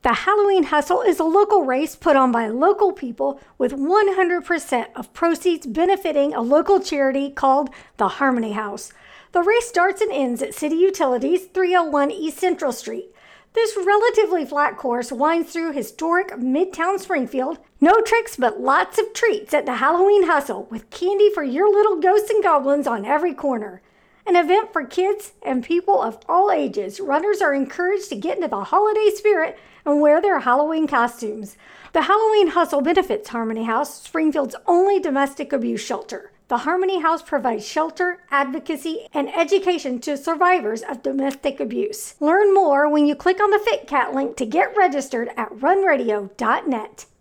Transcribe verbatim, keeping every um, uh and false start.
The Halloween Hustle is a local race put on by local people with one hundred percent of proceeds benefiting a local charity called the Harmony House. The race starts and ends at City Utilities, three oh one East Central Street. This relatively flat course winds through historic Midtown Springfield. No tricks, but lots of treats at the Halloween Hustle, with candy for your little ghosts and goblins on every corner. An event for kids and people of all ages. Runners are encouraged to get into the holiday spirit and wear their Halloween costumes. The Halloween Hustle benefits Harmony House, Springfield's only domestic abuse shelter. The Harmony House provides shelter, advocacy, and education to survivors of domestic abuse. Learn more when you click on the FitCat link to get registered at run radio dot net.